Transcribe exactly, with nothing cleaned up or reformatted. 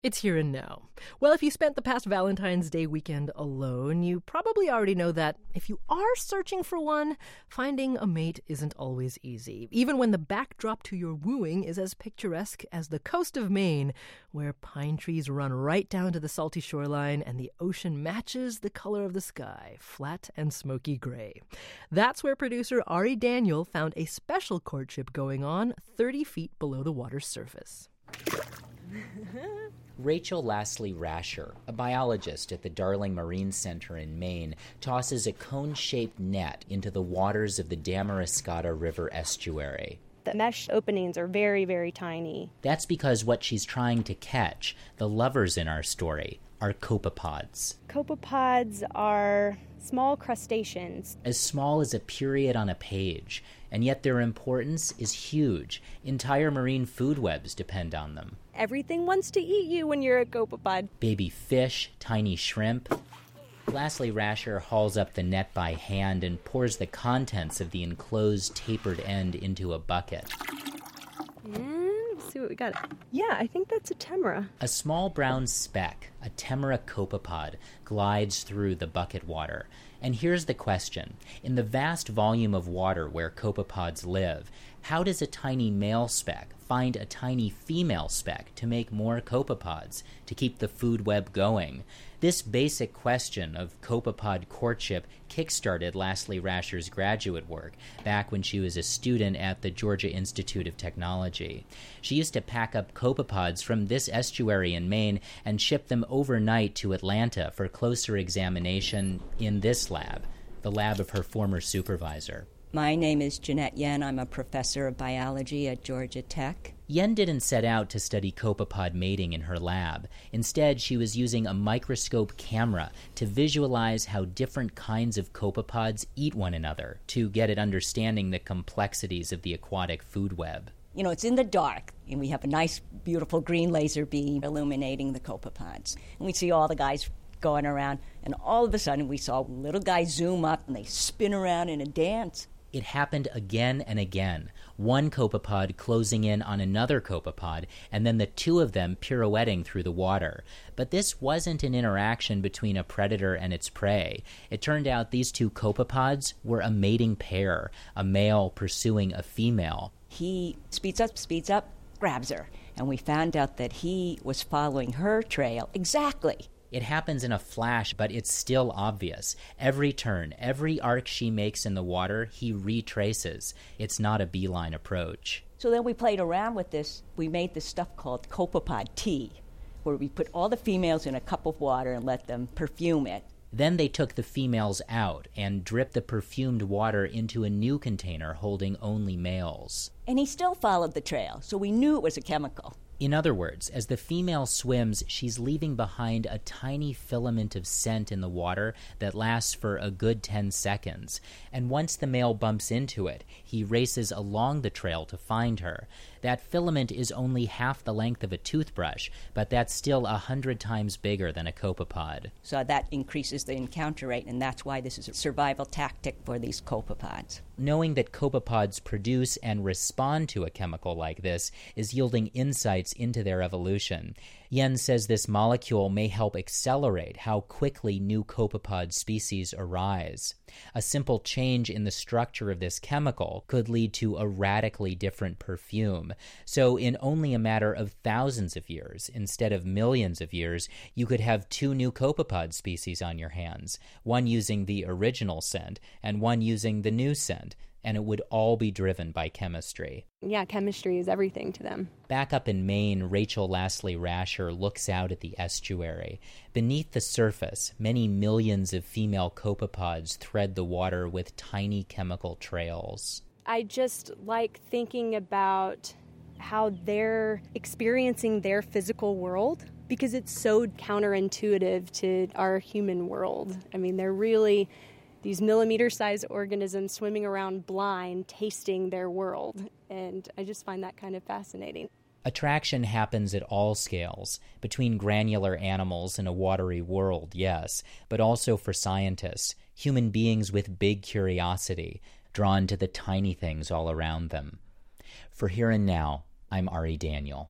It's here and now. Well, if you spent the past Valentine's Day weekend alone, you probably already know that if you are searching for one, finding a mate isn't always easy, even when the backdrop to your wooing is as picturesque as the coast of Maine, where pine trees run right down to the salty shoreline and the ocean matches the color of the sky, flat and smoky gray. That's where producer Ari Daniel found a special courtship going on thirty feet below the water's surface. Rachel Lasley Rasher, a biologist at the Darling Marine Center in Maine, tosses a cone-shaped net into the waters of the Damariscotta River estuary. The mesh openings are very, very tiny. That's because what she's trying to catch, the lovers in our story, are copepods. Copepods are small crustaceans. As small as a period on a page, and yet their importance is huge. Entire marine food webs depend on them. Everything wants to eat you when you're a copepod. Baby fish, tiny shrimp. Lasley Rasher hauls up the net by hand and pours the contents of the enclosed tapered end into a bucket. And let's see what we got. Yeah, I think that's a temera. A small brown speck, a temera copepod, glides through the bucket water. And here's the question. In the vast volume of water where copepods live, how does a tiny male speck find a tiny female speck to make more copepods, to keep the food web going? This basic question of copepod courtship kickstarted Lasley Rasher's graduate work back when she was a student at the Georgia Institute of Technology. She used to pack up copepods from this estuary in Maine and ship them overnight to Atlanta for closer examination in this lab, the lab of her former supervisor. My name is Jeanette Yen. I'm a professor of biology at Georgia Tech. Yen didn't set out to study copepod mating in her lab. Instead, she was using a microscope camera to visualize how different kinds of copepods eat one another, to get at understanding the complexities of the aquatic food web. You know, it's in the dark, and we have a nice, beautiful green laser beam illuminating the copepods. And we see all the guys going around, and all of a sudden we saw little guys zoom up, and they spin around in a dance. It happened again and again, one copepod closing in on another copepod, and then the two of them pirouetting through the water. But this wasn't an interaction between a predator and its prey. It turned out these two copepods were a mating pair, a male pursuing a female. He speeds up, speeds up, grabs her, and we found out that he was following her trail exactly. It happens in a flash, but it's still obvious. Every turn, every arc she makes in the water, he retraces. It's not a beeline approach. So then we played around with this. We made this stuff called copepod tea, where we put all the females in a cup of water and let them perfume it. Then they took the females out and dripped the perfumed water into a new container holding only males. And he still followed the trail, so we knew it was a chemical. In other words, as the female swims, she's leaving behind a tiny filament of scent in the water that lasts for a good ten seconds. And once the male bumps into it, he races along the trail to find her. That filament is only half the length of a toothbrush, but that's still a hundred times bigger than a copepod. So that increases the encounter rate, and that's why this is a survival tactic for these copepods. Knowing that copepods produce and respond to a chemical like this is yielding insights into their evolution. Yen says this molecule may help accelerate how quickly new copepod species arise. A simple change in the structure of this chemical could lead to a radically different perfume. So in only a matter of thousands of years, instead of millions of years, you could have two new copepod species on your hands, one using the original scent and one using the new scent. And it would all be driven by chemistry. Yeah, chemistry is everything to them. Back up in Maine, Rachel Lasley Rasher looks out at the estuary. Beneath the surface, many millions of female copepods thread the water with tiny chemical trails. I just like thinking about how they're experiencing their physical world, because it's so counterintuitive to our human world. I mean, they're really these millimeter-sized organisms swimming around blind, tasting their world. And I just find that kind of fascinating. Attraction happens at all scales, between granular animals in a watery world, yes, but also for scientists, human beings with big curiosity, drawn to the tiny things all around them. For Here and Now, I'm Ari Daniel.